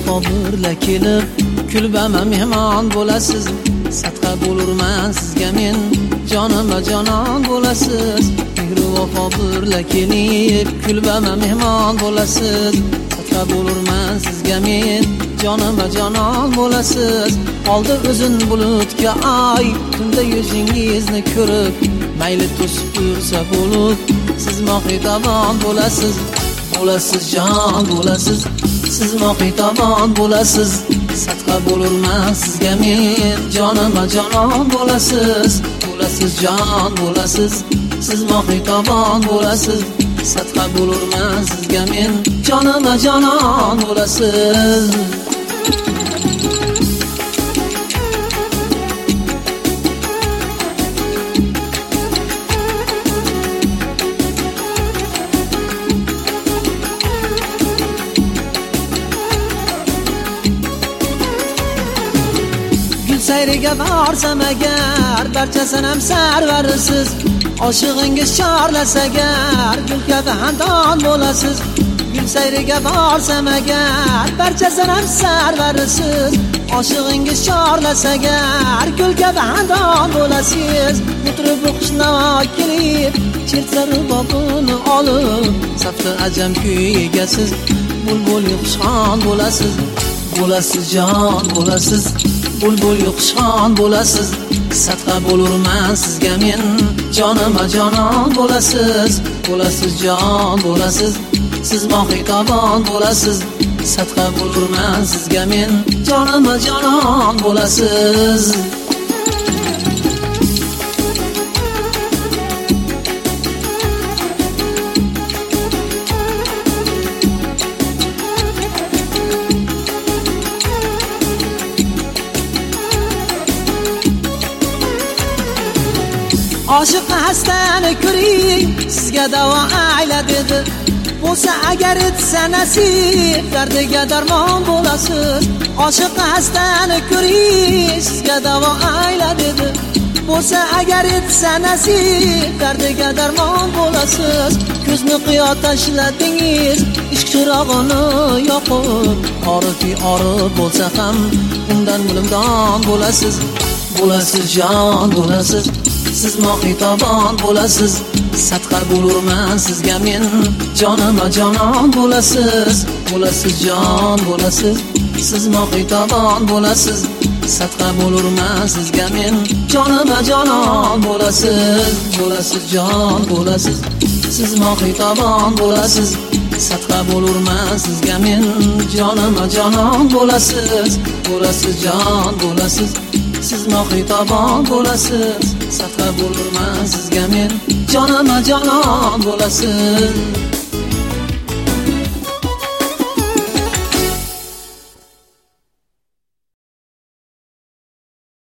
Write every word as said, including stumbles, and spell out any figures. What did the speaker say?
vafo birla kelib kulbama mehmon bo'lasiz. Sadqa bo'lurman sizga men, jonima jonon bo'lasiz. Mehru vafo birla kelib kulbama mehmon bo'lasiz. Sadqa bo'lurman sizga men, jonima jonon bo'lasiz. Oldi o'zin bulutga ay, tunda yuzingizni ko'rib, mayli to'sib tursa bulut, siz mohitaban bo'lasiz. Bo'lasiz jon bo'lasiz, siz mohitaban bo'lasiz. Sadqa bo'lurman sizga men, jonima jonon bo'lasiz. Bo'lasiz jon bo'lasiz, siz mohitaban bo'lasiz. Sadqa bo'lurman sizga men, jonima jonon bo'lasiz. Sayriga borsam agar, barchasini ham sarvarisiz. Oshig'ingiz chorlasa agar, gul kabi xandon bo'lasiz. Gul sayriga borsam agar, barchasini ham sarvarisiz. Oshig'ingiz chorlasa agar, gul kabi xandon bo'lasiz. Mutrib o'qishnawo kelib, chertsa rubobini olib, safda ajam kuy egasiz. Bulbul xushxon bo'lasiz. Bo'lasiz jon bo'lasiz, bulbul xushxon bo'lasiz. Sadqa bo'lurman sizga men, jonima jonon bo'lasiz. Bo'lasiz jon bo'lasiz, siz mohitaban bo'lasiz. Sadqa bo'lurman sizga men, jonima jonon bo'lasiz. Oshiq hastani ko'ring, sizga davo ayla dedi. Bo'lsa agar etsa nasib, dardiga darmon bo'lasiz. Oshiq hastani ko'ring, sizga davo ayla dedi. Bo'lsa agar etsa nasib, dardiga darmon bo'lasiz. Ko'zni qiyo tashladingiz, ishq chirog'ini yoqib, orifi orib bo'lsa ham undan bilimdon bo'lasiz. Bo'lasiz jon bo'lasiz, siz mohitaban bo'lasiz. Sadqa bo'lurman sizga men, jonima jonon bo'lasiz. Bo'lasiz jon bo'lasiz, siz mohitaban bo'lasiz. Sadqa bo'lurman sizga men, jonima jonon bo'lasiz. Bo'lasiz jon bo'lasiz, siz mohitaban bo'lasiz. Sadqa bo'lurman sizga men, jonima jonon bo'lasiz. Bo'lasiz jon bo'lasiz, siz mohitaban bo'lasiz. Sadqa bo'lurman sizga men, jonima jonon bo'lasiz.